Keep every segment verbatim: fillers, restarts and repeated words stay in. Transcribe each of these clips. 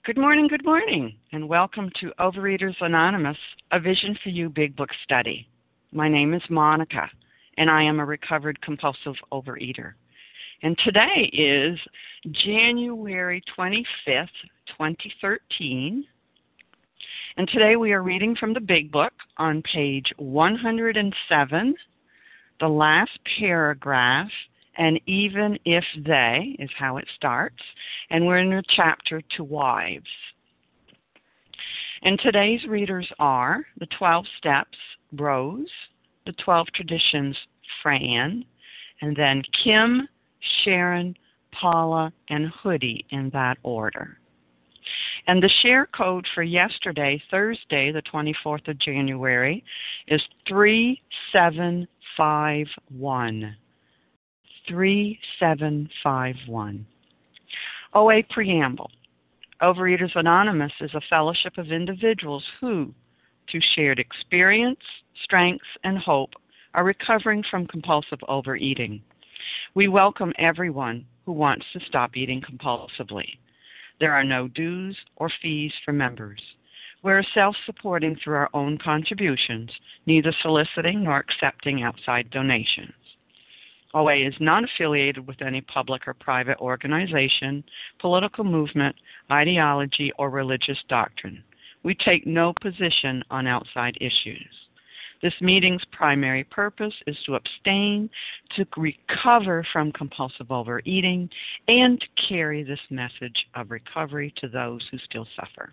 Good morning, good morning, and welcome to Overeaters Anonymous, a Vision for You Big Book study. My name is Monica, and I am a recovered compulsive overeater. And today is January twenty-fifth, twenty thirteen, and today we are reading from the Big Book on page one hundred seven, the last paragraph, and even if they is how it starts, and we're in the chapter to wives. And today's readers are the twelve Steps, Rose, the twelve Traditions, Fran, and then Kim, Sharon, Paula, and Hoodie in that order. And the share code for yesterday, Thursday, the twenty-fourth of January, is three seven five one. three seven five one. O A Preamble. Overeaters Anonymous is a fellowship of individuals who, through shared experience, strengths, and hope, are recovering from compulsive overeating. We welcome everyone who wants to stop eating compulsively. There are no dues or fees for members. We're self-supporting through our own contributions, neither soliciting nor accepting outside donations. O A is not affiliated with any public or private organization, political movement, ideology, or religious doctrine. We take no position on outside issues. This meeting's primary purpose is to abstain, to recover from compulsive overeating, and to carry this message of recovery to those who still suffer.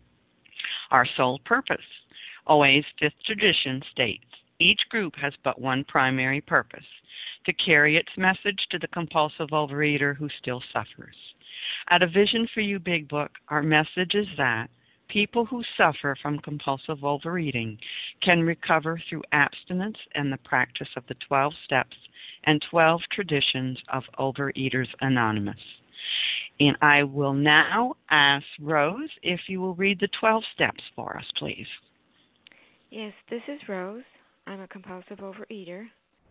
Our sole purpose. O A's fifth tradition states, each group has but one primary purpose, to carry its message to the compulsive overeater who still suffers. At A Vision for You Big Book, our message is that people who suffer from compulsive overeating can recover through abstinence and the practice of the twelve Steps and twelve Traditions of Overeaters Anonymous. And I will now ask Rose if you will read the twelve steps for us, please. Yes, this is Rose. I'm a compulsive overeater.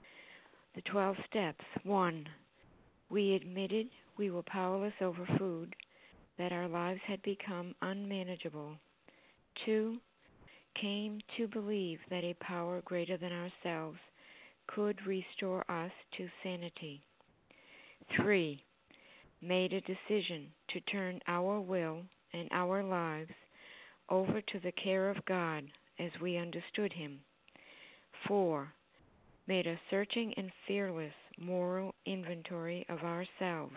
The twelve steps. One, we admitted we were powerless over food, that our lives had become unmanageable. Two, came to believe that a power greater than ourselves could restore us to sanity. Three, made a decision to turn our will and our lives over to the care of God as we understood Him. Four, made a searching and fearless moral inventory of ourselves.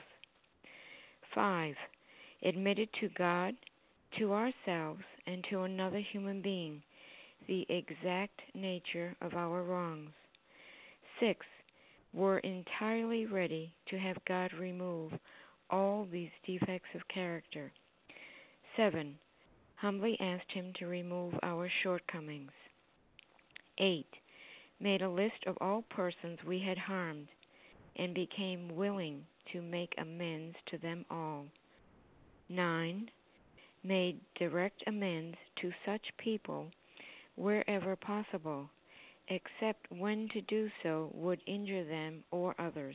Five, admitted to God, to ourselves, and to another human being the exact nature of our wrongs. Six, were entirely ready to have God remove all these defects of character. Seven, humbly asked Him to remove our shortcomings. Eight, made a list of all persons we had harmed and became willing to make amends to them all. Nine, made direct amends to such people wherever possible, except when to do so would injure them or others.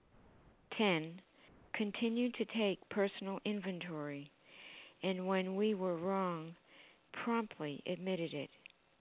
Ten, continued to take personal inventory, and when we were wrong, promptly admitted it.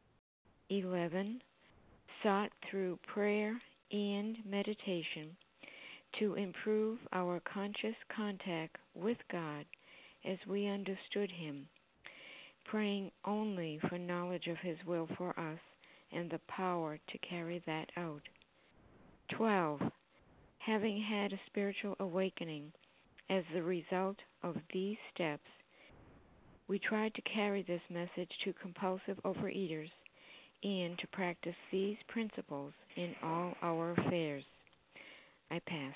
Eleven, sought through prayer and meditation to improve our conscious contact with God as we understood Him, praying only for knowledge of His will for us and the power to carry that out. Twelve, having had a spiritual awakening as the result of these steps, we tried to carry this message to compulsive overeaters and to practice these principles in all our affairs. I pass.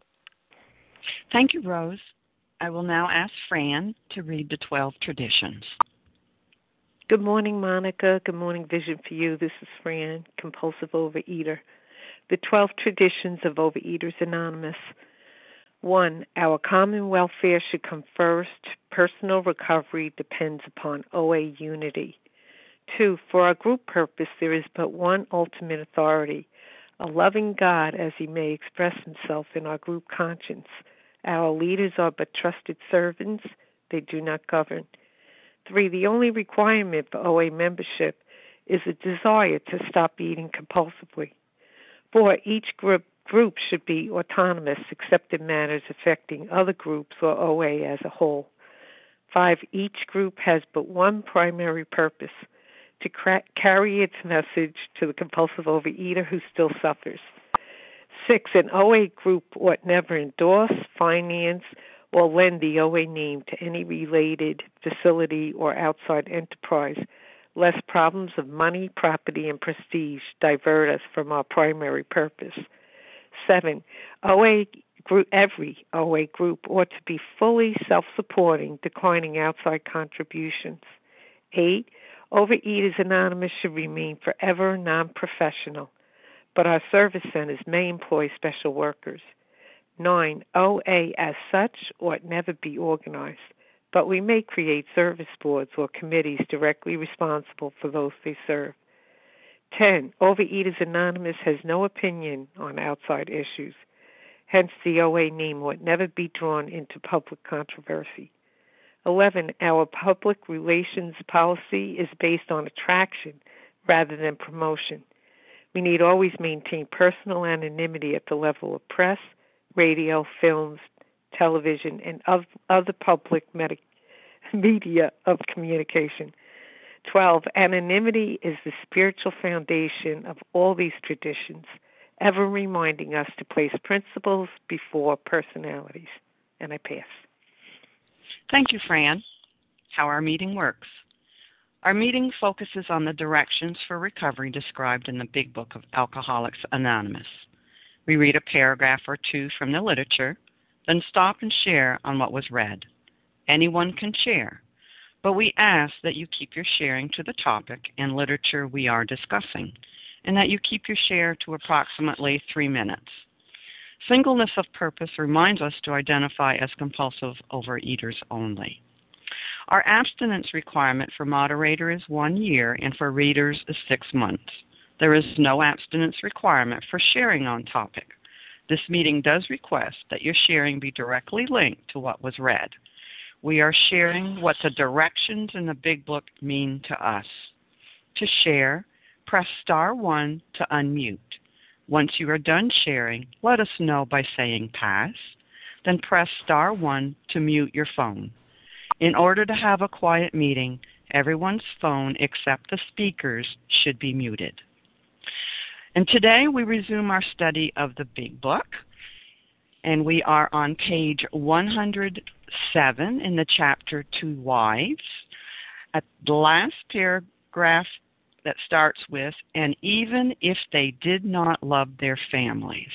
Thank you, Rose. I will now ask Fran to read the twelve Traditions. Good morning, Monica. Good morning, Vision for You. This is Fran, compulsive overeater. The twelve Traditions of Overeaters Anonymous. One, our common welfare should come first. Personal recovery depends upon O A unity. Two, for our group purpose, there is but one ultimate authority, a loving God as He may express Himself in our group conscience. Our leaders are but trusted servants, They do not govern. Three, the only requirement for O A membership is a desire to stop eating compulsively. Four, each group group should be autonomous except in matters affecting other groups or O A as a whole. Five, each group has but one primary purpose, to cra- carry its message to the compulsive overeater who still suffers. Six, an O A group ought never endorse, finance, or lend the O A name to any related facility or outside enterprise, lest problems of money, property, and prestige divert us from our primary purpose. Seven, O A group, every O A group ought to be fully self-supporting, declining outside contributions. Eight, Overeaters Anonymous should remain forever non-professional, but our service centers may employ special workers. Nine, O A as such ought never be organized, but we may create service boards or committees directly responsible for those they serve. Ten, Overeaters Anonymous has no opinion on outside issues. Hence, the O A name ought never be drawn into public controversy. Eleven, our public relations policy is based on attraction rather than promotion. We need always maintain personal anonymity at the level of press, radio, films, television, and of other public med- media of communication. Twelve, anonymity is the spiritual foundation of all these traditions, ever reminding us to place principles before personalities. And I pass. Thank you, Fran. How our meeting works. Our meeting focuses on the directions for recovery described in the Big Book of Alcoholics Anonymous. We read a paragraph or two from the literature, then stop and share on what was read. Anyone can share, but we ask that you keep your sharing to the topic and literature we are discussing, and that you keep your share to approximately three minutes. Singleness of purpose reminds us to identify as compulsive overeaters only. Our abstinence requirement for moderator is one year and for readers is six months. There is no abstinence requirement for sharing on topic. This meeting does request that your sharing be directly linked to what was read. We are sharing what the directions in the Big Book mean to us. To share, press star one to unmute. Once you are done sharing, let us know by saying pass, then press star one to mute your phone. In order to have a quiet meeting, everyone's phone except the speaker's should be muted. And today we resume our study of the Big Book, and we are on page one hundred seven in the chapter Two Wives. At the last paragraph that starts with, and even if they did not love their families.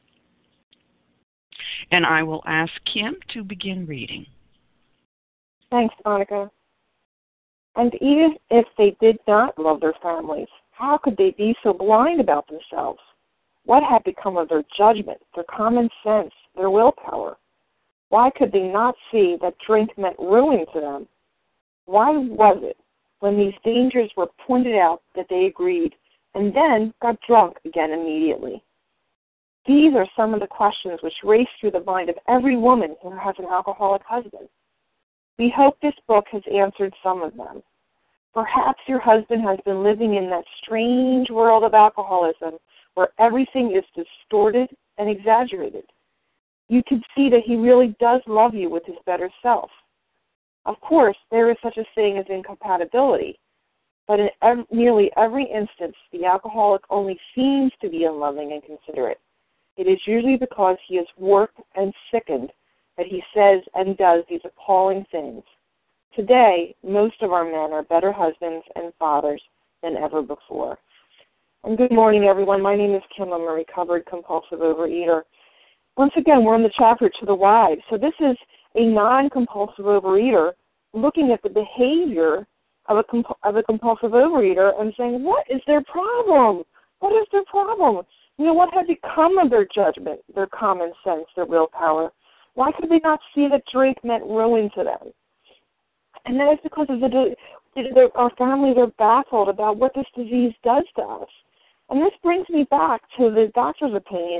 And I will ask Kim to begin reading. Thanks, Monica. And even if they did not love their families, how could they be so blind about themselves? What had become of their judgment, their common sense, their willpower? Why could they not see that drink meant ruin to them? Why was it, when these dangers were pointed out, that they agreed, and then got drunk again immediately? These are some of the questions which race through the mind of every woman who has an alcoholic husband. We hope this book has answered some of them. Perhaps your husband has been living in that strange world of alcoholism where everything is distorted and exaggerated. You can see that he really does love you with his better self. Of course, there is such a thing as incompatibility, but in ev- nearly every instance, the alcoholic only seems to be unloving and considerate. It is usually because he is warped and sickened that he says and does these appalling things. Today, most of our men are better husbands and fathers than ever before. And good morning, everyone. My name is Kim. I'm a recovered compulsive overeater. Once again, we're in the chapter To the Wives. So this is a non-compulsive overeater looking at the behavior of a, comp- of a compulsive overeater and saying, what is their problem? What is their problem? You know, what had become of their judgment, their common sense, their willpower? Why could they not see that drink meant ruin to them? And that is because of the, the, our families are baffled about what this disease does to us. And this brings me back to the doctor's opinion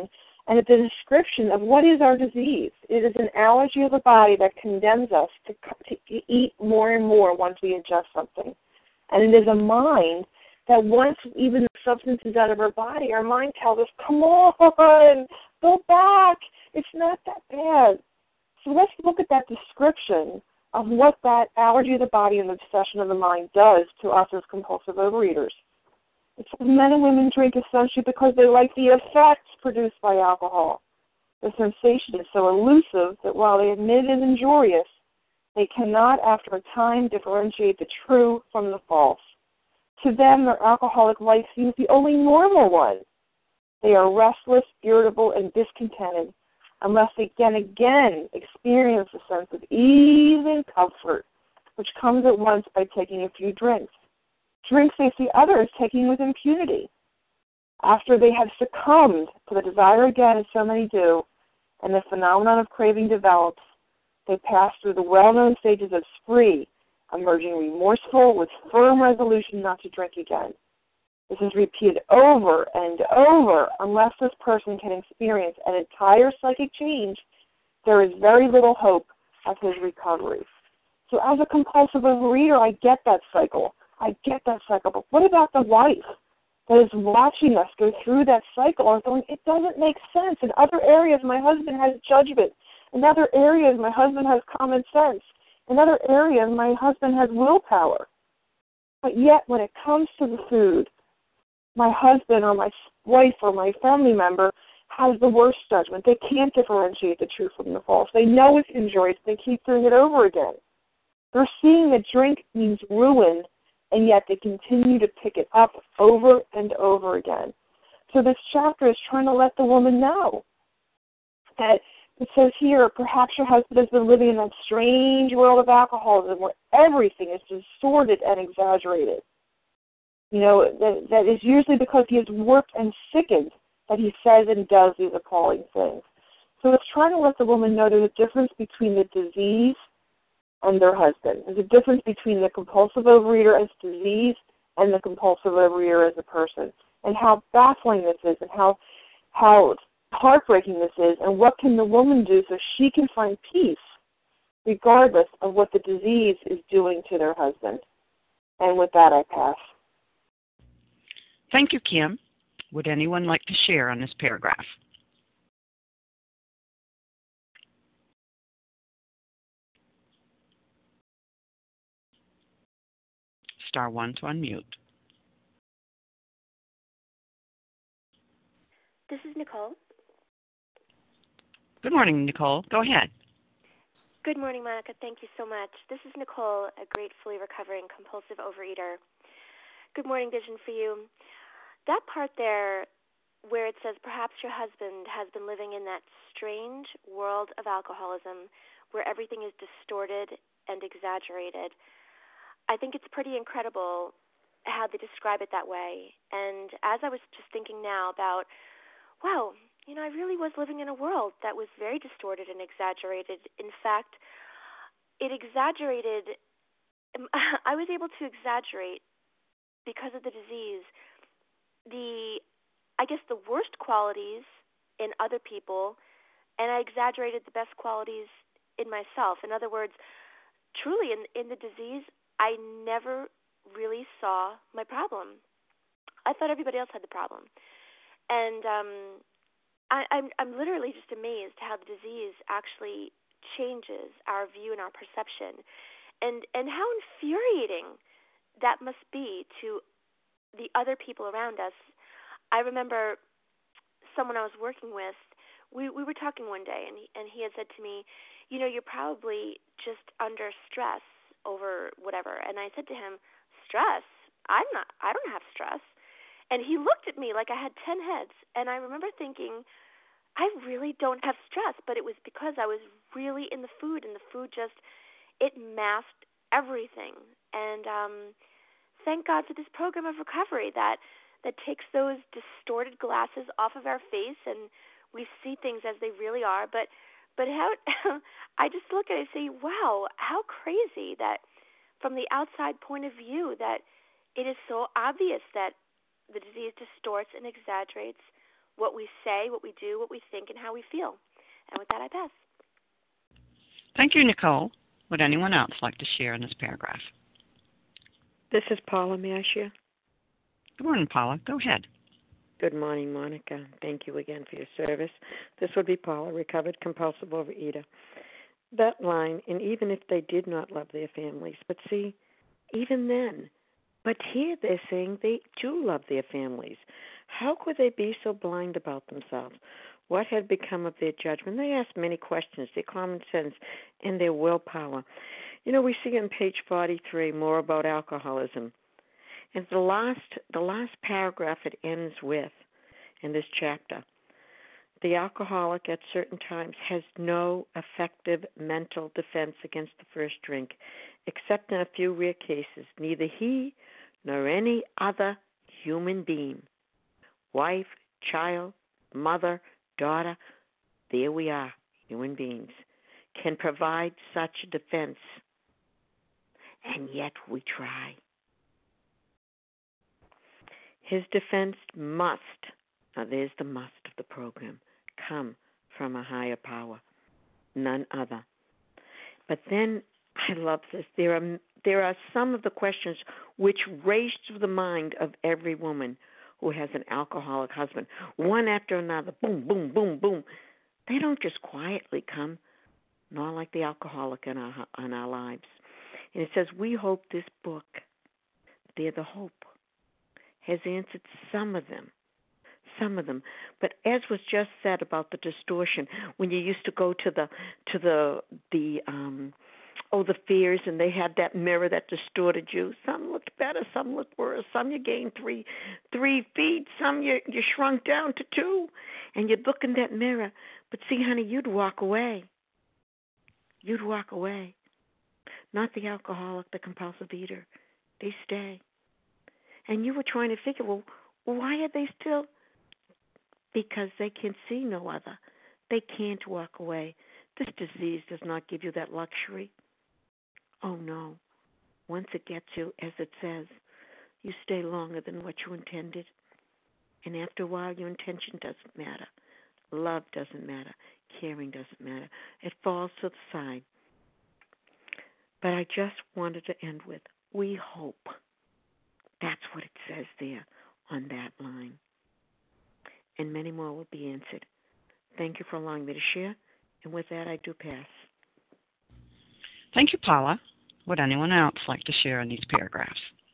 And it's a description of what is our disease. It is an allergy of the body that condemns us to, to eat more and more once we ingest something. And it is a mind that once even the substance is out of our body, our mind tells us, come on, go back. It's not that bad. So let's look at that description of what that allergy of the body and the obsession of the mind does to us as compulsive overeaters. It says men and women drink essentially because they like the effects produced by alcohol. The sensation is so elusive that while they admit it is injurious, they cannot, after a time, differentiate the true from the false. To them, their alcoholic life seems the only normal one. They are restless, irritable, and discontented unless they can again experience a sense of ease and comfort, which comes at once by taking a few drinks. Drinks they see others taking with impunity. After they have succumbed to the desire again, as so many do, and the phenomenon of craving develops, they pass through the well-known stages of spree, emerging remorseful with firm resolution not to drink again. This is repeated over and over. Unless this person can experience an entire psychic change, there is very little hope of his recovery. So as a compulsive overeater, I get that cycle. I get that cycle. But what about the wife that is watching us go through that cycle and going, it doesn't make sense. In other areas, my husband has judgment. In other areas, my husband has common sense. In other areas, my husband has willpower. But yet, when it comes to the food, my husband or my wife or my family member has the worst judgment. They can't differentiate the true from the false. They know it's injurious. They keep doing it over again. They're seeing that drink means ruin, and yet they continue to pick it up over and over again. So this chapter is trying to let the woman know that it says here, perhaps your husband has been living in that strange world of alcoholism where everything is distorted and exaggerated. You know, that, that is usually because he is warped and sickened that he says and does these appalling things. So it's trying to let the woman know there's a difference between the disease and their husband. There's a difference between the compulsive overeater as disease and the compulsive overeater as a person, and how baffling this is and how how heartbreaking this is, and what can the woman do so she can find peace regardless of what the disease is doing to their husband. And with that, I pass. Thank you, Kim. Would anyone like to share on this paragraph? Star one to unmute. This is Nicole. Good morning, Nicole. Go ahead. Good morning, Monica. Thank you so much. This is Nicole, a gratefully recovering compulsive overeater. Good morning, Vision for you. That part there where it says perhaps your husband has been living in that strange world of alcoholism where everything is distorted and exaggerated, I think it's pretty incredible how they describe it that way. And as I was just thinking now about, wow, you know, I really was living in a world that was very distorted and exaggerated. In fact, it exaggerated, I was able to exaggerate because of the disease, the, I guess, the worst qualities in other people, and I exaggerated the best qualities in myself. In other words, truly in, in the disease, I never really saw my problem. I thought everybody else had the problem. And um, I, I'm, I'm literally just amazed how the disease actually changes our view and our perception, and, and how infuriating that must be to the other people around us. I remember someone I was working with, we, we were talking one day, and he, and he had said to me, you know, you're probably just under stress over whatever. And I said to him, stress? I'm not, I don't have stress. And he looked at me like I had ten heads. And I remember thinking, I really don't have stress, but it was because I was really in the food, and the food just, it masked everything. And um, thank God for this program of recovery that, that takes those distorted glasses off of our face, and we see things as they really are. But But how I just look at it and say, wow, how crazy that from the outside point of view that it is so obvious that the disease distorts and exaggerates what we say, what we do, what we think, and how we feel. And with that, I pass. Thank you, Nicole. Would anyone else like to share in this paragraph? This is Paula. May I share? Good morning, Paula. Go ahead. Good morning, Monica. Thank you again for your service. This would be Paula, recovered compulsive overeater. That line, and even if they did not love their families, but see, even then, but here they're saying they do love their families. How could they be so blind about themselves? What had become of their judgment? They asked many questions, their common sense, and their willpower. You know, we see on page forty-three more about alcoholism. And the last, the last paragraph it ends with, in this chapter, the alcoholic at certain times has no effective mental defense against the first drink, except in a few rare cases. Neither he nor any other human being, wife, child, mother, daughter, there we are, human beings, can provide such a defense. And yet we try. His defense must, now there's the must of the program, come from a higher power, none other. But then, I love this, there are there are some of the questions which race through the mind of every woman who has an alcoholic husband, one after another, boom, boom, boom, boom. They don't just quietly come, nor like the alcoholic in our, in our lives. And it says, we hope this book, they're the hope, has answered some of them, some of them. But as was just said about the distortion, when you used to go to the to the the um, oh the fairs and they had that mirror that distorted you. Some looked better, some looked worse. Some you gained three three feet, some you you shrunk down to two, and you'd look in that mirror. But see, honey, you'd walk away. You'd walk away. Not the alcoholic, the compulsive eater. They stay. And you were trying to figure, well, why are they still? Because they can see no other. They can't walk away. This disease does not give you that luxury. Oh, no. Once it gets you, as it says, you stay longer than what you intended. And after a while, your intention doesn't matter. Love doesn't matter. Caring doesn't matter. It falls to the side. But I just wanted to end with, we hope. That's what it says there on that line. And many more will be answered. Thank you for allowing me to share. And with that, I do pass. Thank you, Paula. Would anyone else like to share in these paragraphs?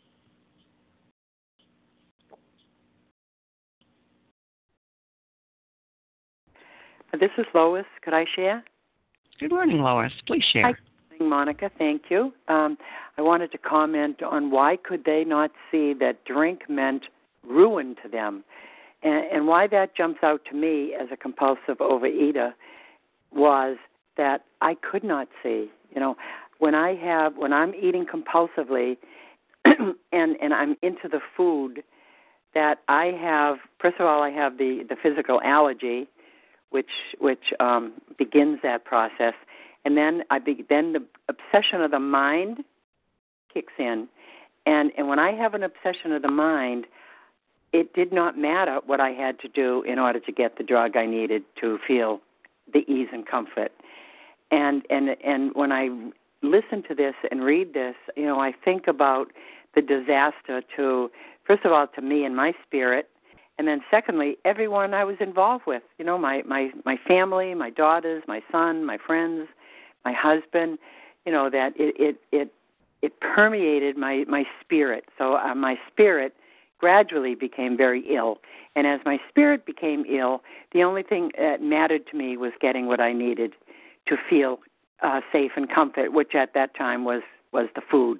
This is Lois. Could I share? Good morning, Lois. Please share. Hi, Monica. Thank you. Um, I wanted to comment on why could they not see that drink meant ruin to them, and, and why that jumps out to me as a compulsive overeater was that I could not see. You know, when I have when I'm eating compulsively, and and I'm into the food, that I have. First of all, I have the, the physical allergy, which which um, begins that process. And then I be, then the obsession of the mind kicks in. And, and when I have an obsession of the mind, it did not matter what I had to do in order to get the drug I needed to feel the ease and comfort. And and and when I listen to this and read this, you know, I think about the disaster to, first of all, to me and my spirit, and then secondly, everyone I was involved with, you know, my, my, my family, my daughters, my son, my friends, my husband, you know, that it it it, it permeated my, my spirit. So uh, my spirit gradually became very ill. And as my spirit became ill, the only thing that mattered to me was getting what I needed to feel uh, safe and comfort, which at that time was, was the food.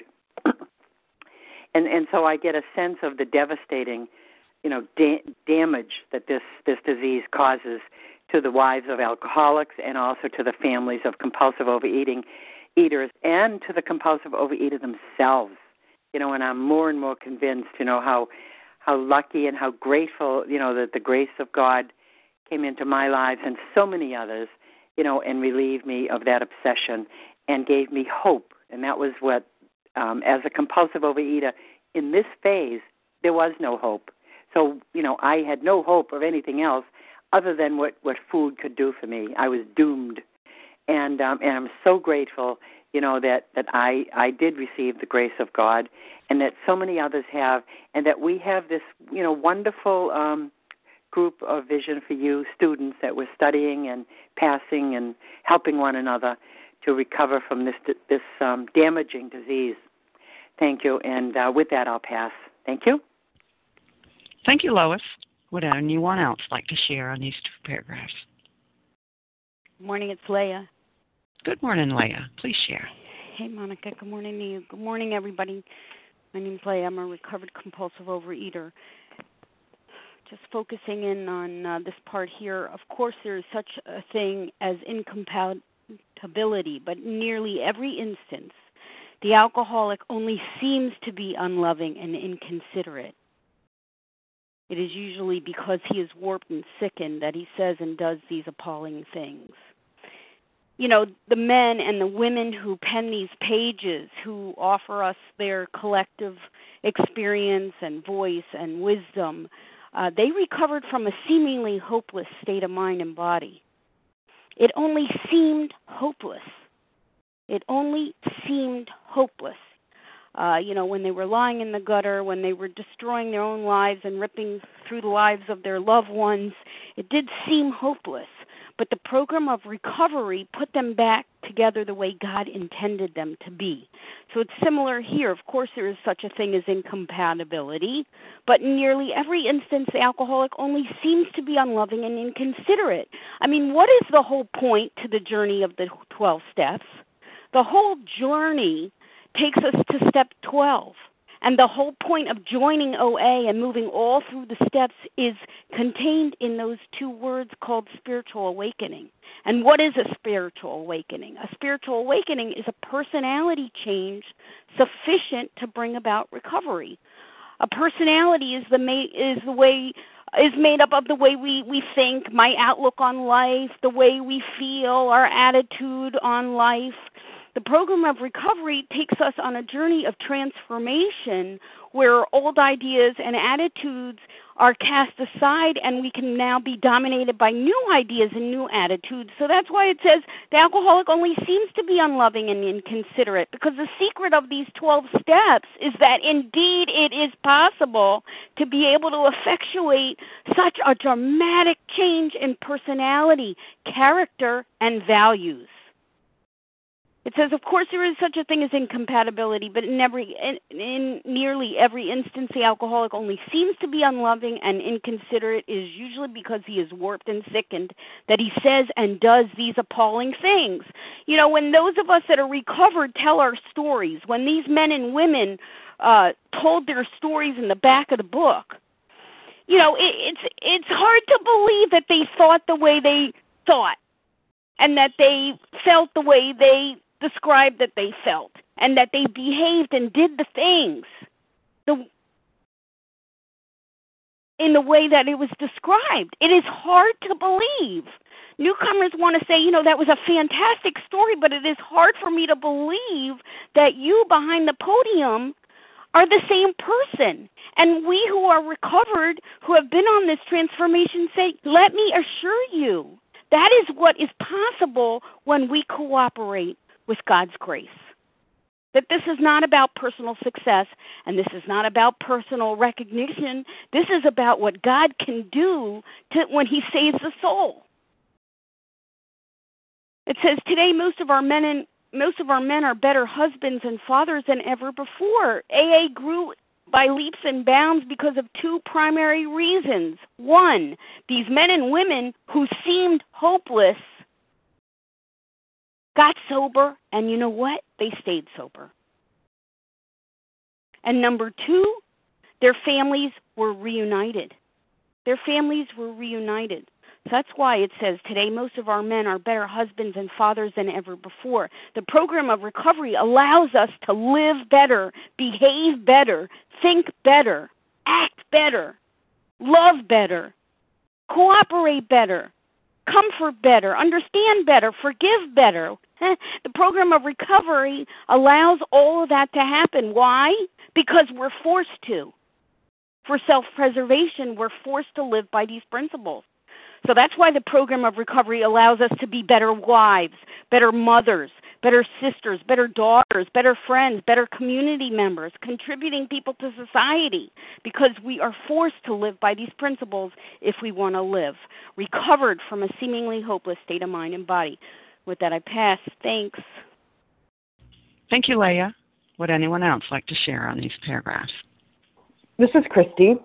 and and so I get a sense of the devastating, you know, da- damage that this, this disease causes to the wives of alcoholics and also to the families of compulsive overeating eaters and to the compulsive overeater themselves. You know, and I'm more and more convinced, you know, how how lucky and how grateful, you know, that the grace of God came into my lives and so many others, you know, and relieved me of that obsession and gave me hope. And that was what, um, as a compulsive overeater in this phase, there was no hope. So, you know, I had no hope of anything else other than what, what food could do for me. I was doomed. And um, and I'm so grateful, you know, that, that I, I did receive the grace of God, and that so many others have, and that we have this, you know, wonderful um, group of Vision for You students that we're studying and passing and helping one another to recover from this this um, damaging disease. Thank you. And uh, with that, I'll pass. Thank you. Thank you, Lois. Would anyone else like to share on these two paragraphs? Good morning, it's Leah. Good morning, Leah. Please share. Hey, Monica. Good morning to you. Good morning, everybody. My name's Leah. I'm a recovered compulsive overeater. Just focusing in on uh, this part here, of course there is such a thing as incompatibility, but in nearly every instance, the alcoholic only seems to be unloving and inconsiderate. It is usually because he is warped and sickened that he says and does these appalling things. You know, the men and the women who pen these pages, who offer us their collective experience and voice and wisdom, uh, they recovered from a seemingly hopeless state of mind and body. It only seemed hopeless. It only seemed hopeless. Uh, you know, when they were lying in the gutter, when they were destroying their own lives and ripping through the lives of their loved ones, it did seem hopeless. But the program of recovery put them back together the way God intended them to be. So it's similar here. Of course, there is such a thing as incompatibility, but in nearly every instance, the alcoholic only seems to be unloving and inconsiderate. I mean, what is the whole point to the journey of the twelve steps? The whole journey takes us to step twelve. And the whole point of joining O A and moving all through the steps is contained in those two words called spiritual awakening. And what is a spiritual awakening? A spiritual awakening is a personality change sufficient to bring about recovery. A personality is the ma- is the way is made up of the way we, we think, my outlook on life, the way we feel, our attitude on life. The program of recovery takes us on a journey of transformation where old ideas and attitudes are cast aside and we can now be dominated by new ideas and new attitudes. So that's why it says the alcoholic only seems to be unloving and inconsiderate, because the secret of these twelve steps is that indeed it is possible to be able to effectuate such a dramatic change in personality, character, and values. It says, of course, there is such a thing as incompatibility, but in, every, in, in nearly every instance, the alcoholic only seems to be unloving and inconsiderate. It is usually because he is warped and sickened that he says and does these appalling things. You know, when those of us that are recovered tell our stories, when these men and women uh, told their stories in the back of the book, you know, it, it's it's hard to believe that they thought the way they thought and that they felt the way they described that they felt, and that they behaved and did the things the, in the way that it was described. It is hard to believe. Newcomers want to say, you know, that was a fantastic story, but it is hard for me to believe that you behind the podium are the same person. And we who are recovered, who have been on this transformation, say, let me assure you, that is what is possible when we cooperate with God's grace. That this is not about personal success, and this is not about personal recognition. This is about what God can do to, when he saves the soul. It says, today most of our men and most of our men are better husbands and fathers than ever before. A A grew by leaps and bounds because of two primary reasons. One, these men and women who seemed hopeless got sober, and you know what? They stayed sober. And number two, their families were reunited. Their families were reunited. So that's why it says today most of our men are better husbands and fathers than ever before. The program of recovery allows us to live better, behave better, think better, act better, love better, cooperate better, comfort better, understand better, forgive better. The program of recovery allows all of that to happen. Why? Because we're forced to. For self-preservation, we're forced to live by these principles. So that's why the program of recovery allows us to be better wives, better mothers, better sisters, better daughters, better friends, better community members, contributing people to society, because we are forced to live by these principles if we want to live, recovered from a seemingly hopeless state of mind and body. With that, I pass. Thanks. Thank you, Leah. Would anyone else like to share on these paragraphs? This is Christy.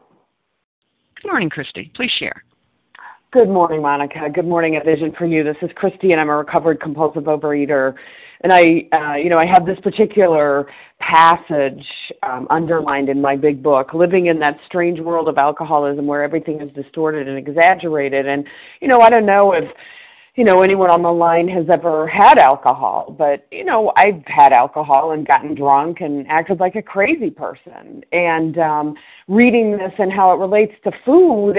Good morning, Christy. Please share. Good morning, Monica. Good morning, A Vision for You. This is Christy, and I'm a recovered compulsive overeater. And I, uh, you know, I have this particular passage um, underlined in my big book, living in that strange world of alcoholism where everything is distorted and exaggerated. And, you know, I don't know if, you know, anyone on the line has ever had alcohol, but, you know, I've had alcohol and gotten drunk and acted like a crazy person. And um, reading this and how it relates to food,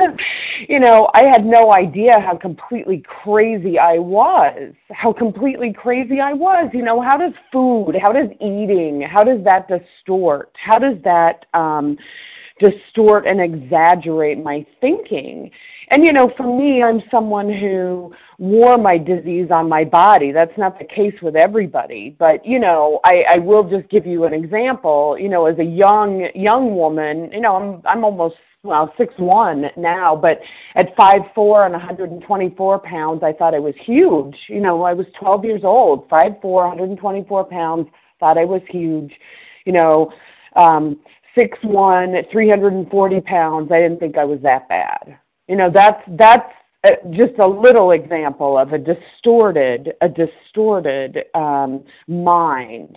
you know, I had no idea how completely crazy I was, how completely crazy I was. You know, how does food, how does eating, how does that distort? How does that um, distort and exaggerate my thinking? And, you know, for me, I'm someone who wore my disease on my body. That's not the case with everybody. But, you know, I, I will just give you an example. You know, as a young young woman, you know, I'm I'm almost, well, six one now, but at five four and one hundred twenty-four pounds, I thought I was huge. You know, I was twelve years old, five four, one hundred twenty-four pounds, thought I was huge. You know, um, six one, three hundred forty pounds, I didn't think I was that bad. You know, that's that's just a little example of a distorted, a distorted um, mind.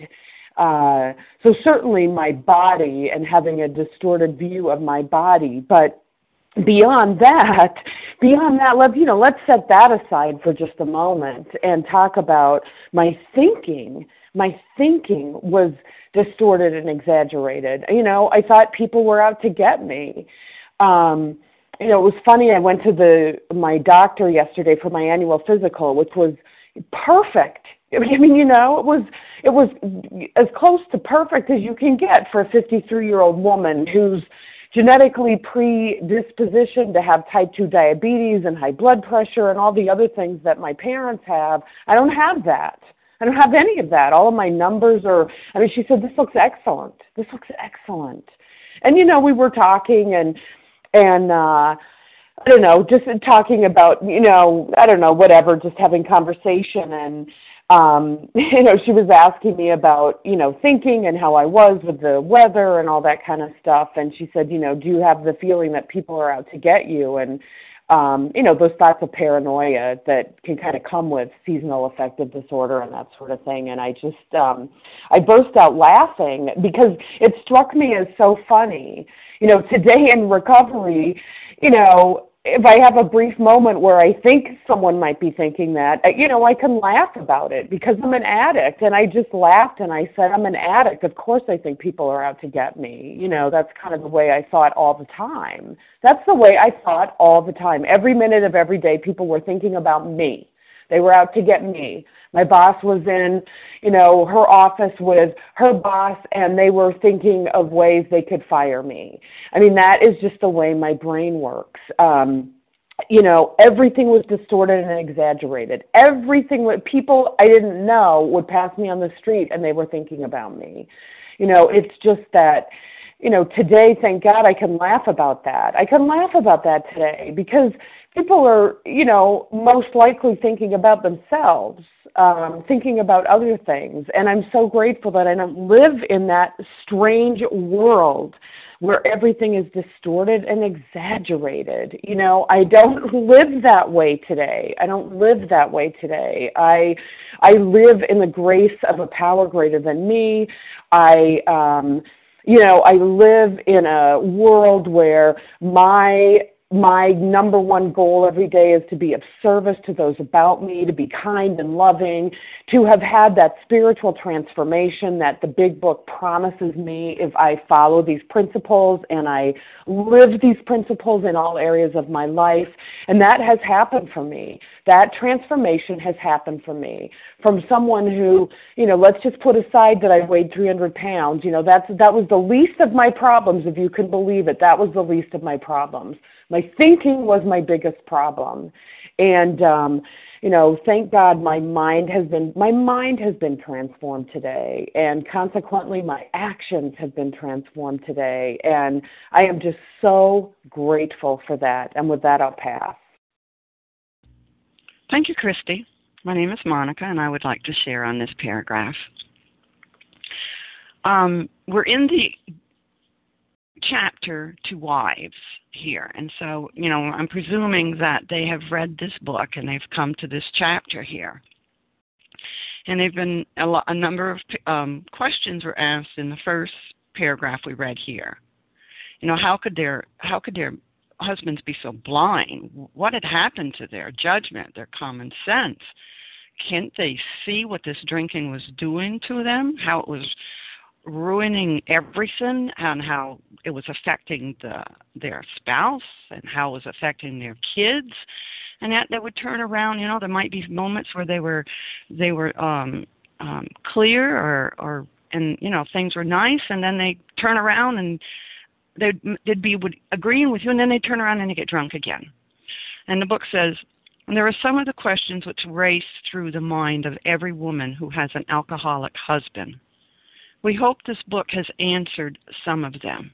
Uh, so certainly my body and having a distorted view of my body, but beyond that, beyond that, let you know, let's set that aside for just a moment and talk about my thinking. My thinking was distorted and exaggerated. You know, I thought people were out to get me. Um, You know, it was funny. I went to the my doctor yesterday for my annual physical, which was perfect. I mean, you know, it was it was as close to perfect as you can get for a fifty-three-year-old woman who's genetically predispositioned to have type two diabetes and high blood pressure and all the other things that my parents have. I don't have that. I don't have any of that. All of my numbers are, I mean, she said, this looks excellent. This looks excellent. And, you know, we were talking and And, uh, I don't know, just talking about, you know, I don't know, whatever, just having conversation. And, um, you know, she was asking me about, you know, thinking and how I was with the weather and all that kind of stuff. And she said, you know, do you have the feeling that people are out to get you? And, um, you know, those thoughts of paranoia that can kind of come with seasonal affective disorder and that sort of thing. And I just, um, I burst out laughing because it struck me as so funny. You know, today in recovery, you know, if I have a brief moment where I think someone might be thinking that, you know, I can laugh about it because I'm an addict. And I just laughed and I said, I'm an addict. Of course I think people are out to get me. You know, that's kind of the way I thought all the time. That's the way I thought all the time. Every minute of every day, people were thinking about me. They were out to get me. My boss was in, you know, her office with her boss, and they were thinking of ways they could fire me. I mean, that is just the way my brain works. Um, you know, everything was distorted and exaggerated. Everything, people I didn't know would pass me on the street, and they were thinking about me. You know, it's just that, you know, today, thank God, I can laugh about that. I can laugh about that today because people are, you know, most likely thinking about themselves, um, thinking about other things. And I'm so grateful that I don't live in that strange world where everything is distorted and exaggerated. You know, I don't live that way today. I don't live that way today. I I live in the grace of a power greater than me. I, um, you know, I live in a world where my My number one goal every day is to be of service to those about me, to be kind and loving, to have had that spiritual transformation that the big book promises me if I follow these principles and I live these principles in all areas of my life. And that has happened for me. That transformation has happened for me from someone who, you know, let's just put aside that I weighed three hundred pounds. You know, that's, that was the least of my problems, if you can believe it. That was the least of my problems. My thinking was my biggest problem. And, um, you know, thank God my mind has been, my mind has been transformed today. And consequently, my actions have been transformed today. And I am just so grateful for that. And with that, I'll pass. Thank you, Christy. My name is Monica, and I would like to share on this paragraph. Um, we're in the chapter to wives here, and so, you know, I'm presuming that they have read this book and they've come to this chapter here. And they've been, a, lo- a number of um, questions were asked in the first paragraph we read here. You know, how could their, how could their husbands be so blind? What had happened to their judgment, their common sense? Can't they see what this drinking was doing to them, how it was ruining everything, and how it was affecting the, their spouse, and how it was affecting their kids? And that they would turn around. You know, there might be moments where they were, they were um, um, clear, or, or, and you know, things were nice, and then they turn around and they'd, they'd be would, agreeing with you, and then they turn around and they get drunk again. And the book says, and there are some of the questions which race through the mind of every woman who has an alcoholic husband. We hope this book has answered some of them.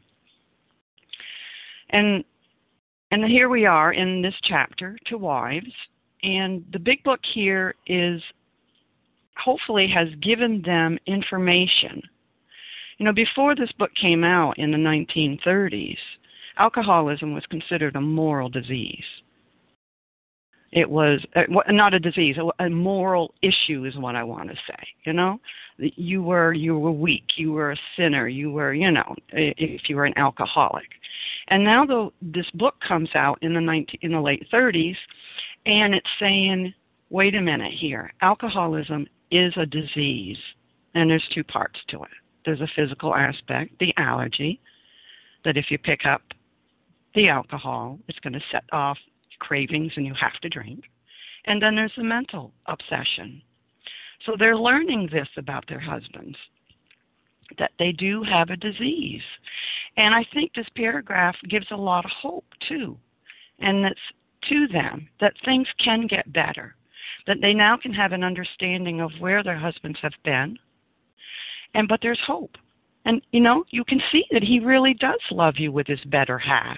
And and here we are in this chapter to wives, and the big book here is hopefully has given them information. You know, before this book came out in the nineteen thirties, alcoholism was considered a moral disease. It was uh, not a disease, a moral issue is what I want to say. You know, you were you were weak, you were a sinner, you were, you know, if you were an alcoholic. And now though this book comes out in the nineteen, in the late thirties, and it's saying, wait a minute here, alcoholism is a disease, and there's two parts to it. There's a physical aspect, the allergy, that if you pick up the alcohol, it's going to set off cravings and you have to drink. And then there's the mental obsession. So they're learning this about their husbands, that they do have a disease. And I think this paragraph gives a lot of hope too. And that's to them, that things can get better, that they now can have an understanding of where their husbands have been. And but there's hope. And you know, you can see that he really does love you with his better half.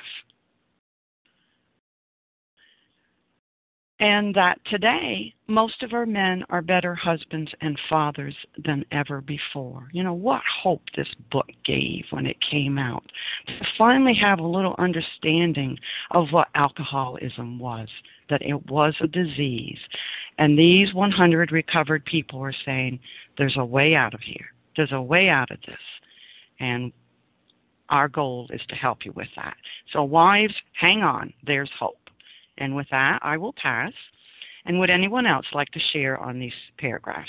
And that today, most of our men are better husbands and fathers than ever before. You know, what hope this book gave when it came out. To finally have a little understanding of what alcoholism was, that it was a disease. And these one hundred recovered people are saying, there's a way out of here. There's a way out of this. And our goal is to help you with that. So wives, hang on. There's hope. And with that, I will pass. And would anyone else like to share on these paragraphs?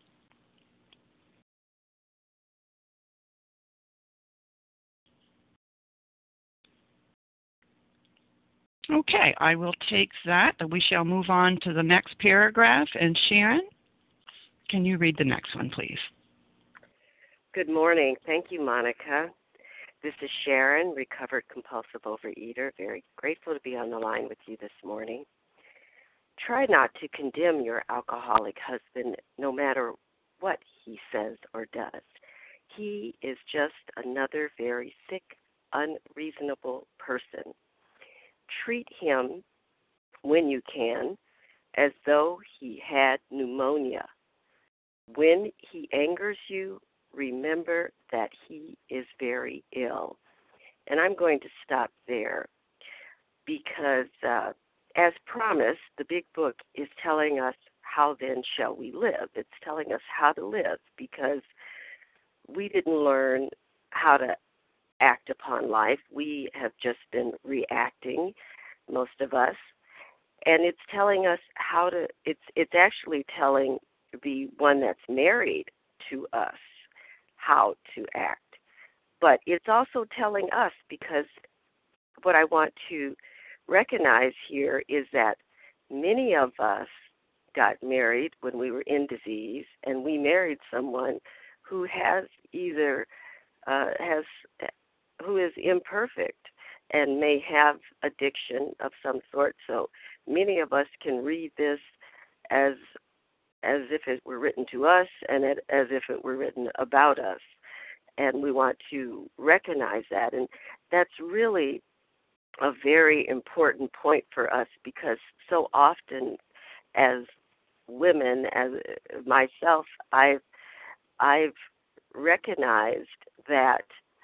Okay, I will take that. We shall move on to the next paragraph. And Sharon, can you read the next one, please? Good morning. Thank you, Monica. This is Sharon, recovered compulsive overeater. Very grateful to be on the line with you this morning. Try not to condemn your alcoholic husband no matter what he says or does. He is just another very sick, unreasonable person. Treat him, when you can, as though he had pneumonia. When he angers you, remember that he is very ill. And I'm going to stop there because, uh, as promised, the big book is telling us how then shall we live. It's telling us how to live because we didn't learn how to act upon life. We have just been reacting, most of us. And it's telling us how to, it's, it's actually telling the one that's married to us how to act. But it's also telling us, because what I want to recognize here is that many of us got married when we were in disease, and we married someone who has either uh, has who is imperfect, and may have addiction of some sort. So many of us can read this as as if it were written to us and it, as if it were written about us. And we want to recognize that. And that's really a very important point for us, because so often as women, as myself, I've, I've recognized that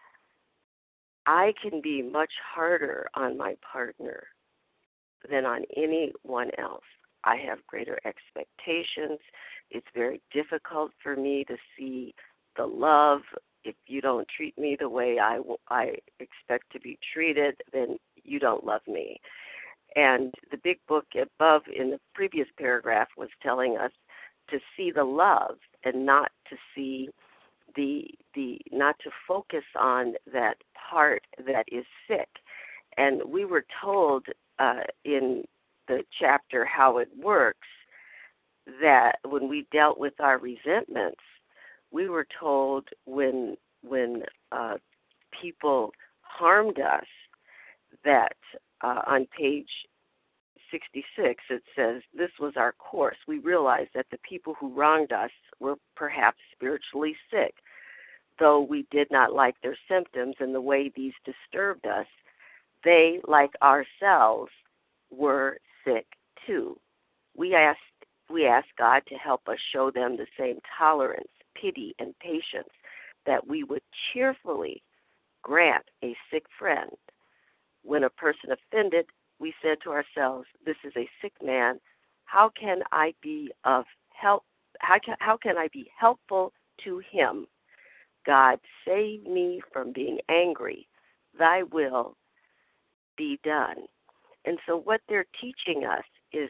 I can be much harder on my partner than on anyone else. I have greater expectations. It's very difficult for me to see the love. If you don't treat me the way I, I expect to be treated, then you don't love me. And the big book above in the previous paragraph was telling us to see the love and not to see the the not to focus on that part that is sick. And we were told uh, in the chapter How It Works that when we dealt with our resentments, we were told when when uh, people harmed us that uh, on page sixty-six it says, this was our course. We realized that the people who wronged us were perhaps spiritually sick. Though we did not like their symptoms and the way these disturbed us, they, like ourselves, were sick too. We asked, we asked God to help us show them the same tolerance, pity, and patience that we would cheerfully grant a sick friend. When a person offended, we said to ourselves, this is a sick man. How can I be of help? How can, how can I be helpful to him? God, save me from being angry. Thy will be done. And so what they're teaching us is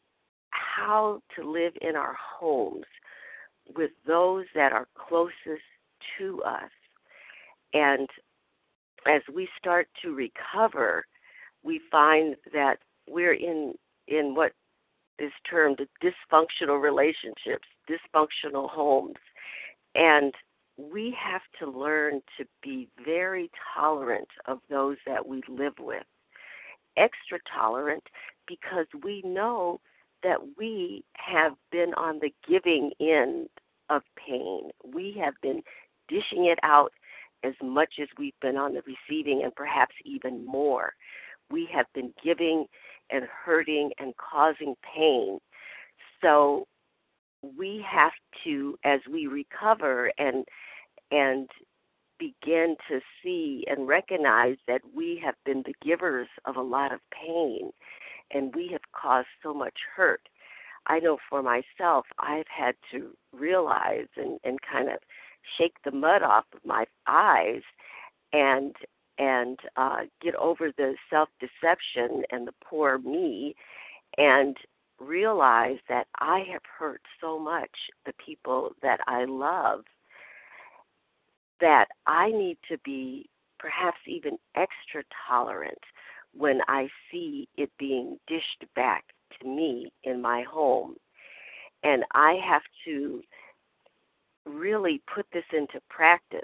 how to live in our homes with those that are closest to us. And as we start to recover, we find that we're in, in what is termed dysfunctional relationships, dysfunctional homes. And we have to learn to be very tolerant of those that we live with. Extra tolerant because we know that we have been on the giving end of pain. We have been dishing it out as much as we've been on the receiving, and perhaps even more. We have been giving and hurting and causing pain. So we have to, as we recover and and begin to see and recognize that we have been the givers of a lot of pain and we have caused so much hurt. I know for myself, I've had to realize and, and kind of shake the mud off of my eyes and and uh, get over the self-deception and the poor me and realize that I have hurt so much the people that I love that I need to be perhaps even extra tolerant when I see it being dished back to me in my home. And I have to really put this into practice,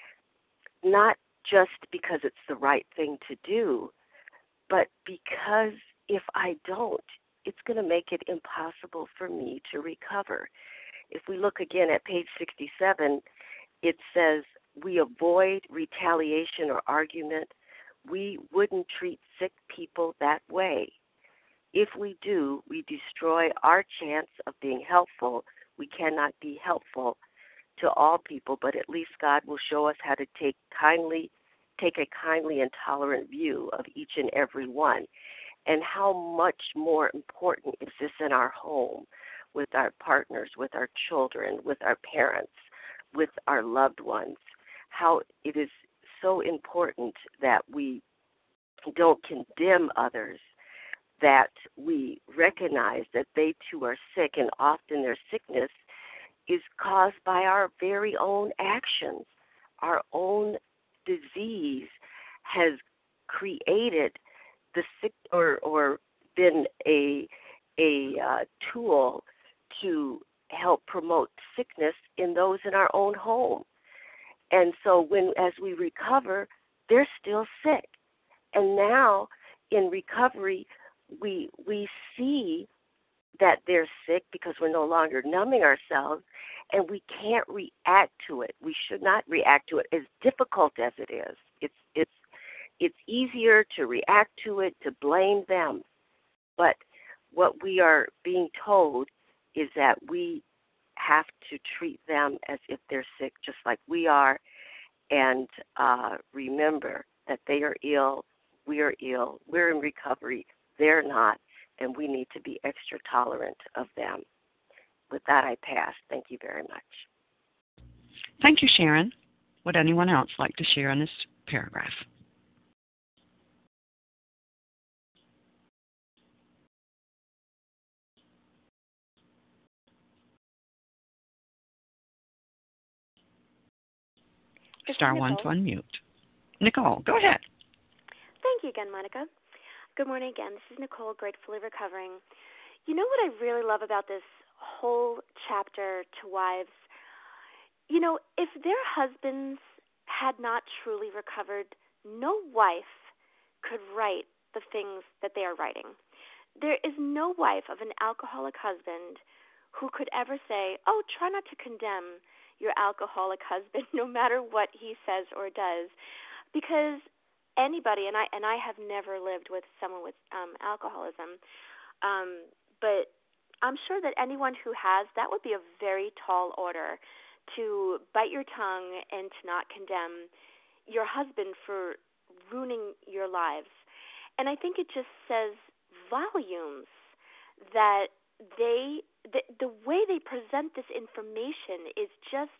not just because it's the right thing to do, but because if I don't, it's going to make it impossible for me to recover. If we look again at page sixty-seven, it says, we avoid retaliation or argument. We wouldn't treat sick people that way. If we do, we destroy our chance of being helpful. We cannot be helpful to all people, but at least God will show us how to take kindly, take a kindly and tolerant view of each and every one. And how much more important is this in our home, with our partners, with our children, with our parents, with our loved ones. How it is so important that we don't condemn others, that we recognize that they too are sick, and often their sickness is caused by our very own actions. Our own disease has created the sick or, or been a, a uh, tool to help promote sickness in those in our own home. And so when, as we recover, they're still sick. And now in recovery, we we see that they're sick because we're no longer numbing ourselves, and we can't react to it. We should not react to it, as difficult as it is. It's it's it's easier to react to it, to blame them. But what we are being told is that we have to treat them as if they're sick, just like we are, and uh, remember that they are ill, we are ill, we're in recovery, they're not, and we need to be extra tolerant of them. With that, I pass. Thank you very much. Thank you, Sharon. Would anyone else like to share on this paragraph? Star one to unmute. Nicole, go ahead. Thank you again, Monica. Good morning again. This is Nicole, gratefully recovering. You know what I really love about this whole chapter to wives? You know, if their husbands had not truly recovered, no wife could write the things that they are writing. There is no wife of an alcoholic husband who could ever say, oh, try not to condemn your alcoholic husband no matter what he says or does. Because anybody, and I and I have never lived with someone with um, alcoholism, um, but I'm sure that anyone who has, that would be a very tall order to bite your tongue and to not condemn your husband for ruining your lives. And I think it just says volumes that they, the, the way they present this information is just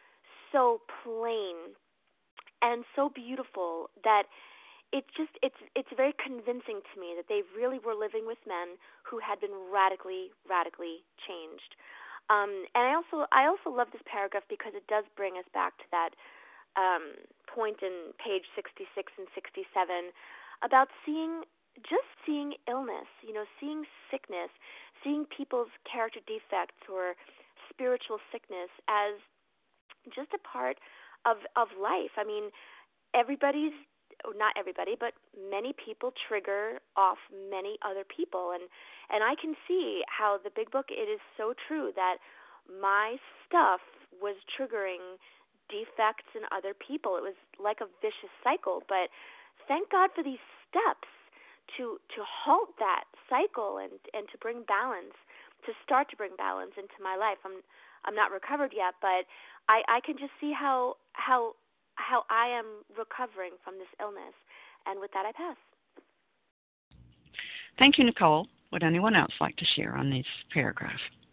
so plain and so beautiful that it's just it's it's very convincing to me that they really were living with men who had been radically, radically changed. Um, and I also I also love this paragraph because it does bring us back to that um, point in page sixty-six and sixty-seven about seeing just seeing illness, you know, seeing sickness, seeing people's character defects or spiritual sickness as just a part of of life. I mean, everybody's not everybody, but many people trigger off many other people, and and I can see how the Big Book, it is so true that my stuff was triggering defects in other people. It was like a vicious cycle, but thank God for these steps to to halt that cycle and and to bring balance, to start to bring balance into my life. I'm I'm not recovered yet, but I, I can just see how how how I am recovering from this illness. And with that, I pass. Thank you, Nicole. Would anyone else like to share on this paragraph?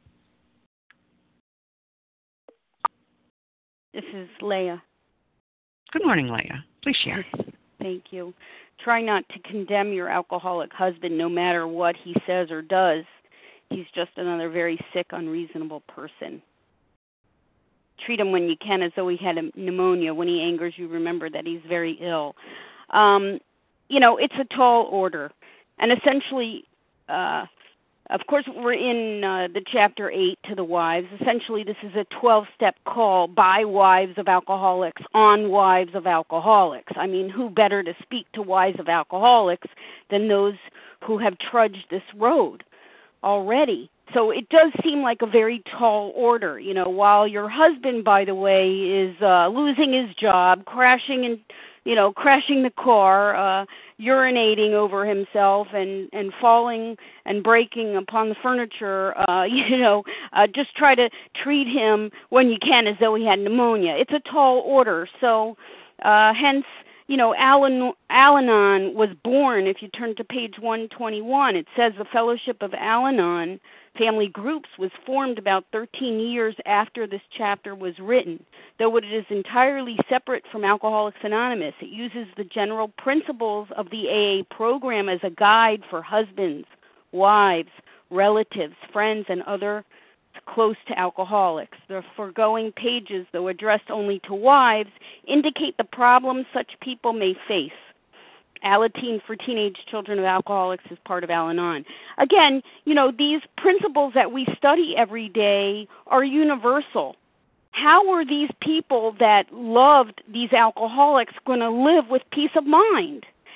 This is Leah. Good morning, Leah. Please share. Thank you. Try not to condemn your alcoholic husband no matter what he says or does. He's just another very sick, unreasonable person. Treat him when you can as though he had a pneumonia. When he angers you, remember that he's very ill. Um, you know, it's a tall order. And essentially, uh, of course, we're in uh, the chapter eight to the wives. Essentially, this is a twelve-step call by wives of alcoholics on wives of alcoholics. I mean, who better to speak to wives of alcoholics than those who have trudged this road already? So it does seem like a very tall order. You know, while your husband, by the way, is uh, losing his job, crashing and, you know, crashing the car, uh, urinating over himself and, and falling and breaking upon the furniture, uh, you know, uh, just try to treat him when you can as though he had pneumonia. It's a tall order. So uh, hence, you know, Al- Al-Anon was born. If you turn to page one twenty-one, it says the Fellowship of Al-Anon Family Groups was formed about thirteen years after this chapter was written. Though it is entirely separate from Alcoholics Anonymous, it uses the general principles of the A A program as a guide for husbands, wives, relatives, friends, and other close to alcoholics. The foregoing pages, though addressed only to wives, indicate the problems such people may face. Alateen for teenage children of alcoholics is part of Al-Anon. Again, you know, these principles that we study every day are universal. How are these people that loved these alcoholics going to live with peace of mind?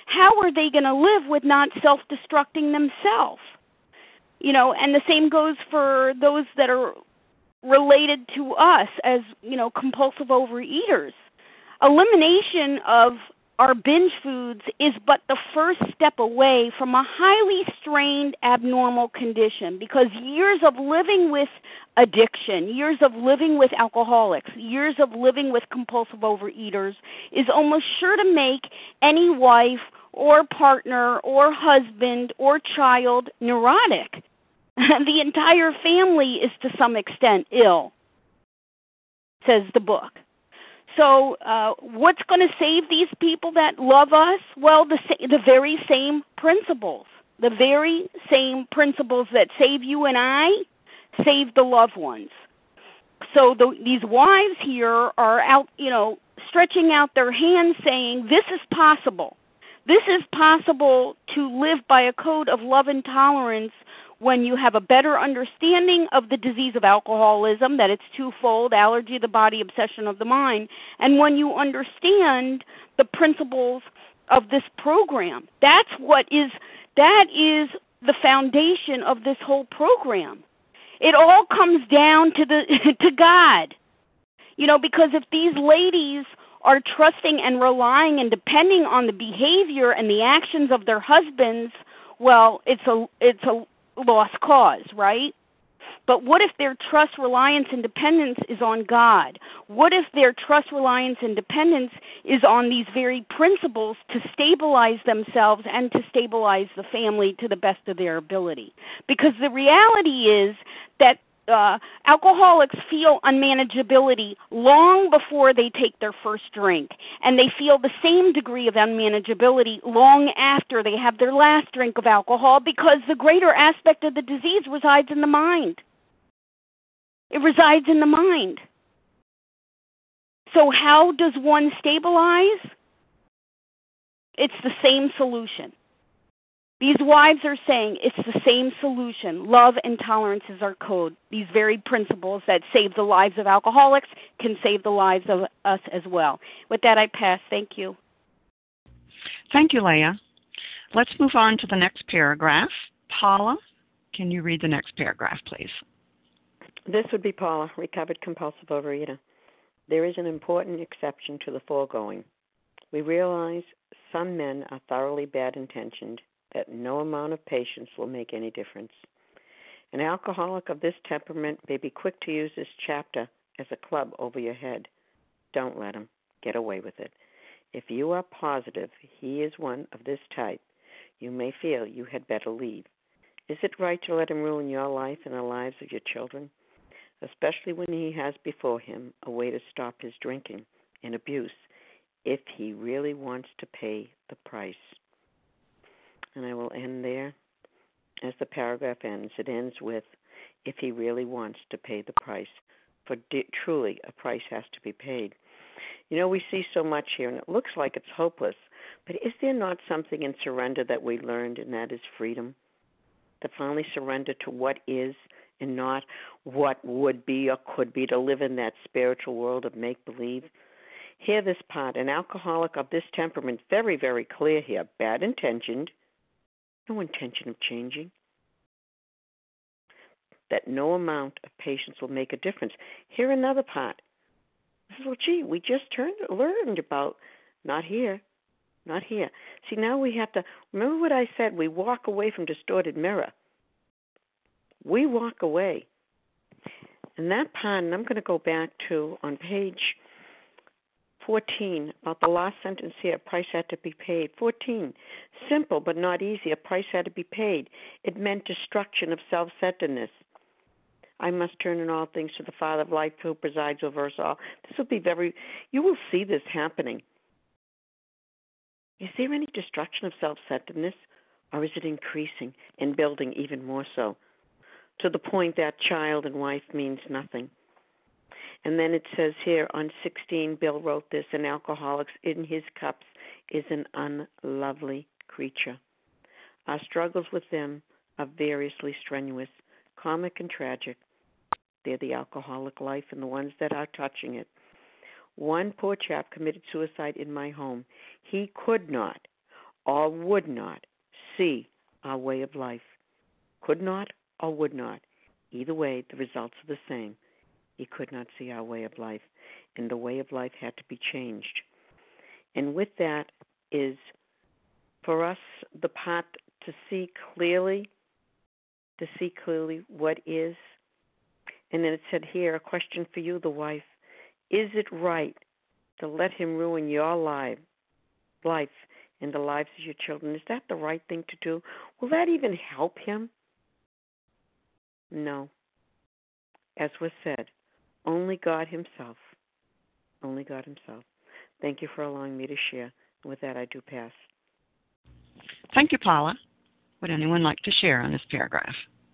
how are they going to live with not self-destructing themselves? You know, and the same goes for those that are related to us as, you know, compulsive overeaters. Elimination of our binge foods is but the first step away from a highly strained abnormal condition, because years of living with addiction, years of living with alcoholics, years of living with compulsive overeaters is almost sure to make any wife or partner or husband or child neurotic. The entire family is to some extent ill, says the book. So uh, what's going to save these people that love us? Well, the the very same principles. The very same principles that save you and I save the loved ones. So the, these wives here are out, you know, stretching out their hands saying, this is possible. This is possible to live by a code of love and tolerance when you have a better understanding of the disease of alcoholism, that it's twofold, allergy of the body, obsession of the mind, and when you understand the principles of this program. That's what is, that is the foundation of this whole program. It all comes down to the to God. You know, because if these ladies are trusting and relying and depending on the behavior and the actions of their husbands, well, it's a it's a lost cause, right? But what if their trust, reliance, and dependence is on God? What if their trust, reliance, and dependence is on these very principles to stabilize themselves and to stabilize the family to the best of their ability? Because the reality is that uh, alcoholics feel unmanageability long before they take their first drink, and they feel the same degree of unmanageability long after they have their last drink of alcohol, because the greater aspect of the disease resides in the mind. It resides in the mind. So how does one stabilize? It's the same solution. These wives are saying it's the same solution. Love and tolerance is our code. These very principles that save the lives of alcoholics can save the lives of us as well. With that, I pass. Thank you. Thank you, Leah. Let's move on to the next paragraph. Paula, can you read the next paragraph, please? This would be Paula, recovered compulsive overeater. There is an important exception to the foregoing. We realize some men are thoroughly bad-intentioned, that no amount of patience will make any difference. An alcoholic of this temperament may be quick to use this chapter as a club over your head. Don't let him get away with it. If you are positive he is one of this type, you may feel you had better leave. Is it right to let him ruin your life and the lives of your children? Especially when he has before him a way to stop his drinking and abuse, if he really wants to pay the price. And I will end there. As the paragraph ends, it ends with, if he really wants to pay the price. For di- truly, a price has to be paid. You know, we see so much here, and it looks like it's hopeless. But is there not something in surrender that we learned, and that is freedom? To finally surrender to what is and not what would be or could be, to live in that spiritual world of make-believe. Hear this part. An alcoholic of this temperament, very, very clear here, bad-intentioned, no intention of changing, that no amount of patience will make a difference. Here another part. Well, gee, we just turned, learned about, not here, not here. See, now we have to, remember what I said, we walk away from distorted mirror. We walk away. And that part, and I'm going to go back to, on page fourteen, about the last sentence here, a price had to be paid. fourteen, simple but not easy, a price had to be paid. It meant destruction of self-centeredness. I must turn in all things to the Father of life who presides over us all. This will be very, you will see this happening. Is there any destruction of self-centeredness, or is it increasing and building even more so, to the point that child and wife means nothing? And then it says here on sixteen, Bill wrote this, an alcoholic in his cups is an unlovely creature. Our struggles with them are variously strenuous, comic and tragic. They're the alcoholic life and the ones that are touching it. One poor chap committed suicide in my home. He could not or would not see our way of life. Could not or would not. Either way, the results are the same. He could not see our way of life, and the way of life had to be changed. And with that is, for us, the part to see clearly, to see clearly what is. And then it said here, a question for you, the wife. Is it right to let him ruin your life, life and the lives of your children? Is that the right thing to do? Will that even help him? No. As was said, only God himself. Only God himself. Thank you for allowing me to share. And with that, I do pass. Thank you, Paula. Would anyone like to share on this paragraph?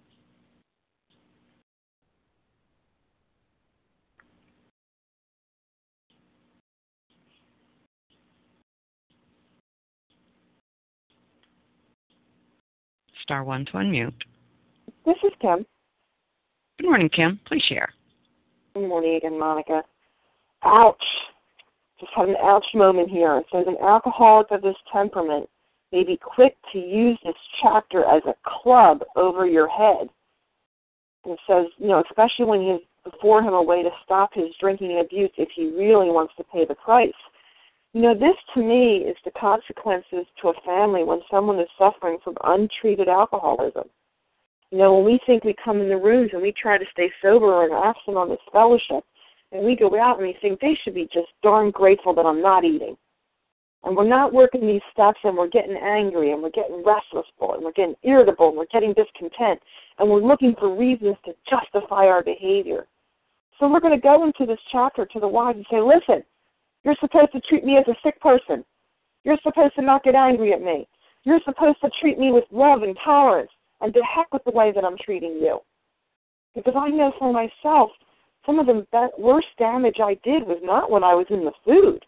Star one to unmute. This is Kim. Good morning, Kim. Please share. Good morning again, Monica. Ouch. Just had an ouch moment here. It says an alcoholic of this temperament may be quick to use this chapter as a club over your head. And it says, you know, especially when he has before him a way to stop his drinking and abuse if he really wants to pay the price. You know, this to me is the consequences to a family when someone is suffering from untreated alcoholism. You know, when we think we come in the rooms and we try to stay sober and absent on this fellowship, and we go out and we think they should be just darn grateful that I'm not eating. And we're not working these steps, and we're getting angry, and we're getting restless, and we're getting irritable, and we're getting discontent, and we're looking for reasons to justify our behavior. So we're going to go into this chapter to the wives and say, listen, you're supposed to treat me as a sick person. You're supposed to not get angry at me. You're supposed to treat me with love and tolerance, and to heck with the way that I'm treating you. Because I know for myself, some of the worst damage I did was not when I was in the food.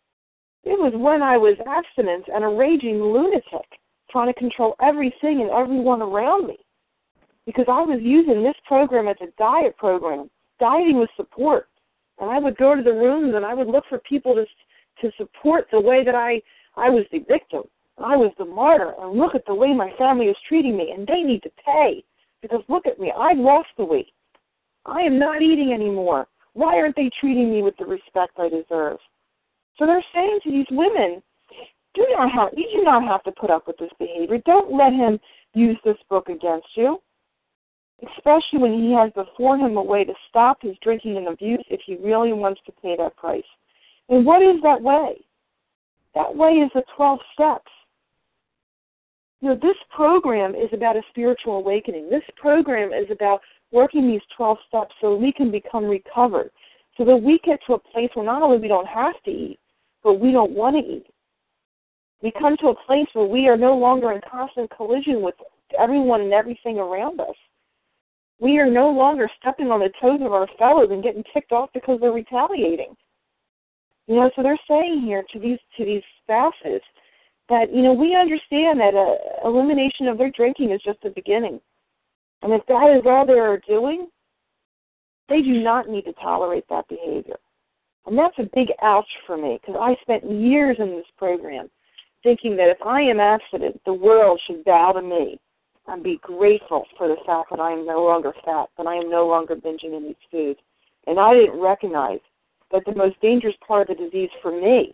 It was when I was abstinent and a raging lunatic, trying to control everything and everyone around me. Because I was using this program as a diet program, dieting with support. And I would go to the rooms and I would look for people to to support the way that I, I was the victim. I was the martyr. And look at the way my family is treating me. And they need to pay. Because look at me. I've lost the weight. I am not eating anymore. Why aren't they treating me with the respect I deserve? So they're saying to these women, do not have, you do not have to put up with this behavior. Don't let him use this book against you, especially when he has before him a way to stop his drinking and abuse if he really wants to pay that price. And what is that way? That way is the twelve steps. You know, this program is about a spiritual awakening. This program is about working these twelve steps so we can become recovered, so that we get to a place where not only we don't have to eat, but we don't want to eat. We come to a place where we are no longer in constant collision with everyone and everything around us. We are no longer stepping on the toes of our fellows and getting ticked off because they're retaliating. You know, so they're saying here to these to these spouses that, you know, we understand that a elimination of their drinking is just the beginning. And if that is all they're doing, they do not need to tolerate that behavior. And that's a big ouch for me, because I spent years in this program thinking that if I am abstinent, the world should bow to me and be grateful for the fact that I am no longer fat, that I am no longer binging in these foods. And I didn't recognize that the most dangerous part of the disease for me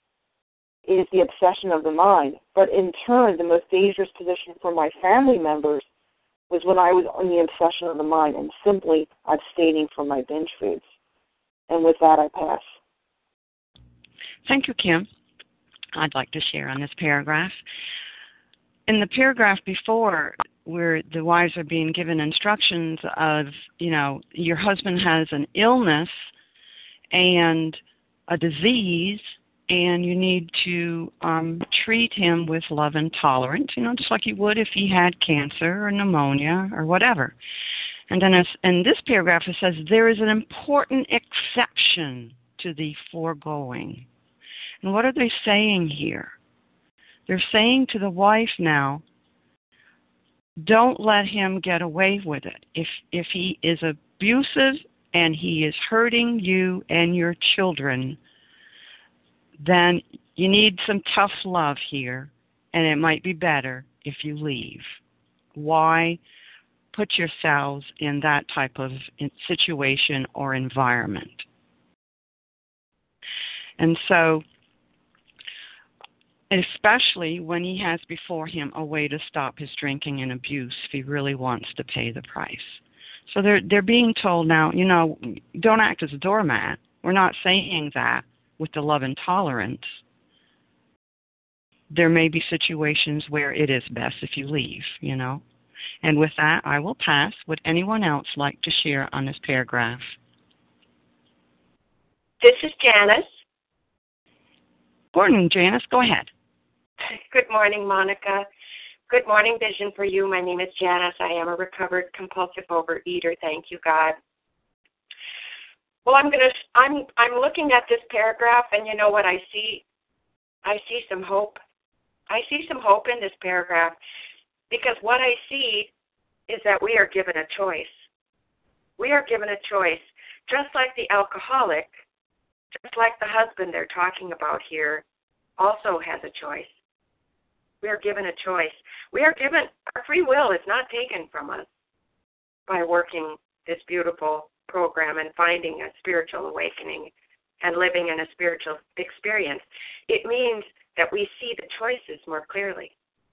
is the obsession of the mind. But in turn, the most dangerous position for my family members was when I was on the obsession of the mind and simply abstaining from my binge foods. And with that, I pass. Thank you, Kim. I'd like to share on this paragraph. In the paragraph before, where the wives are being given instructions of, you know, your husband has an illness and a disease, and you need to um, treat him with love and tolerance, you know, just like you would if he had cancer or pneumonia or whatever. And then as, in this paragraph it says, there is an important exception to the foregoing. And what are they saying here? They're saying to the wife now, don't let him get away with it. If if he is abusive and he is hurting you and your children, then you need some tough love here, and it might be better if you leave. Why put yourselves in that type of situation or environment? And so, especially when he has before him a way to stop his drinking and abuse if he really wants to pay the price. So they're they're being told now, you know, don't act as a doormat. We're not saying that with the love and tolerance. There may be situations where it is best if you leave, you know. And with that, I will pass. Would anyone else like to share on this paragraph? This is Janice. Morning, Janice. Go ahead. Good morning, Monica. Good morning, Vision for You. My name is Janice. I am a recovered compulsive overeater. Thank you, God. Well, I'm gonna. I'm. I'm looking at this paragraph, and you know what I see? I see some hope. I see some hope in this paragraph because what I see is that we are given a choice. We are given a choice, just like the alcoholic, just like the husband they're talking about here, also has a choice. We are given a choice. We are given, our free will is not taken from us by working this beautiful program and finding a spiritual awakening and living in a spiritual experience. It means that we see the choices more clearly.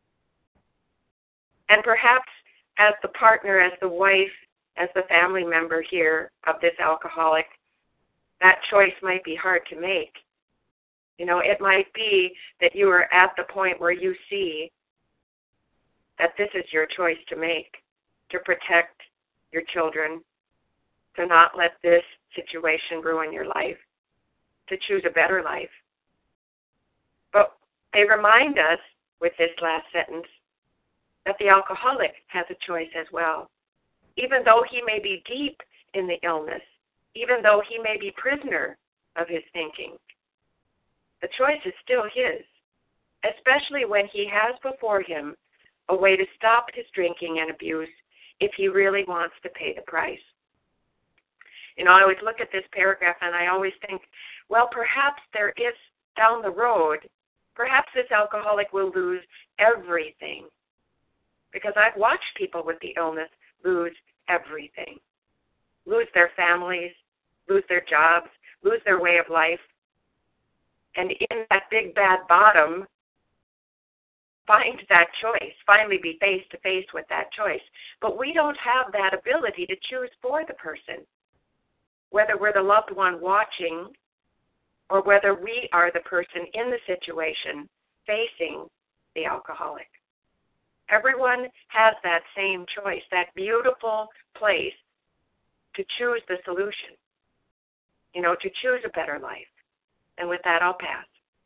And perhaps as the partner, as the wife, as the family member here of this alcoholic, that choice might be hard to make. You know, it might be that you are at the point where you see that this is your choice to make, to protect your children, to not let this situation ruin your life, to choose a better life. But they remind us with this last sentence that the alcoholic has a choice as well. Even though he may be deep in the illness, even though he may be prisoner of his thinking, the choice is still his, especially when he has before him a way to stop his drinking and abuse if he really wants to pay the price. You know, I always look at this paragraph and I always think, well, perhaps there is down the road, perhaps this alcoholic will lose everything. Because I've watched people with the illness lose everything. Lose their families, lose their jobs, lose their way of life. And in that big bad bottom, find that choice, finally be face to face with that choice. But we don't have that ability to choose for the person, whether we're the loved one watching or whether we are the person in the situation facing the alcoholic. Everyone has that same choice, that beautiful place to choose the solution, you know, to choose a better life. And with that, I'll pass.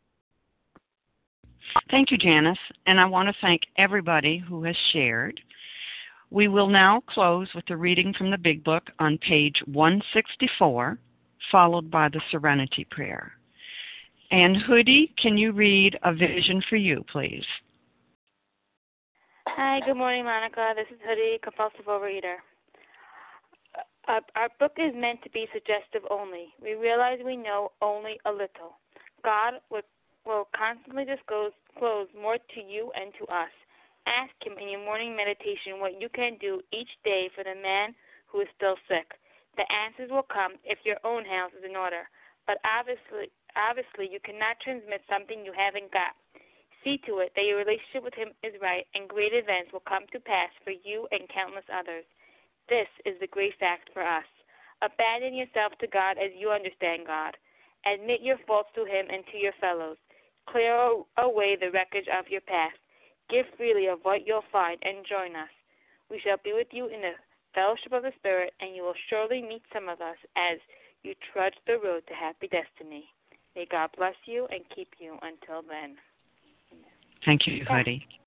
Thank you, Janice. And I want to thank everybody who has shared. We will now close with a reading from the Big Book on page one sixty-four, followed by the Serenity Prayer. And Hoodie, can you read A Vision for You, please? Hi, good morning, Monica. This is Hoodie, compulsive overeater. Uh, our book is meant to be suggestive only. We realize we know only a little. God will, will constantly disclose more to you and to us. Ask Him in your morning meditation what you can do each day for the man who is still sick. The answers will come if your own house is in order. But obviously, obviously, you cannot transmit something you haven't got. See to it that your relationship with Him is right, and great events will come to pass for you and countless others. This is the great fact for us. Abandon yourself to God as you understand God. Admit your faults to Him and to your fellows. Clear away the wreckage of your past. Give freely of what you'll find, and join us. We shall be with you in the fellowship of the Spirit, and you will surely meet some of us as you trudge the road to happy destiny. May God bless you and keep you until then. Thank you, Hoodie.